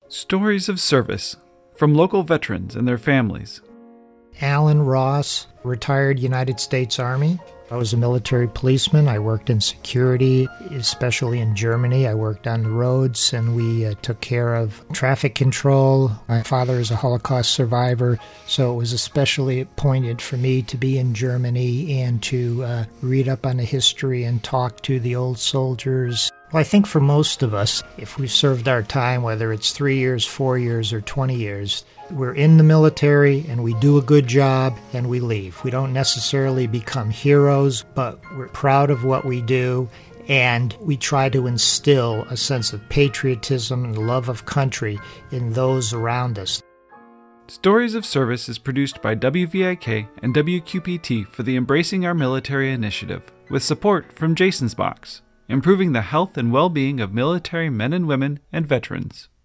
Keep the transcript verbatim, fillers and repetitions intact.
Stories of service from local veterans and their families. Alan Ross, retired United States Army. I was a military policeman. I worked in security, especially in Germany. I worked on the roads, and we uh, took care of traffic control. My father is a Holocaust survivor, so it was especially poignant for me to be in Germany and to uh, read up on the history and talk to the old soldiers. Well, I think for most of us, if we've served our time, whether it's three years, four years, or twenty years, we're in the military and we do a good job and we leave. We don't necessarily become heroes, but we're proud of what we do, and we try to instill a sense of patriotism and love of country in those around us. Stories of Service is produced by W V I K and W Q P T for the Embracing Our Military initiative, with support from Jason's Box, improving the health and well-being of military men and women and veterans.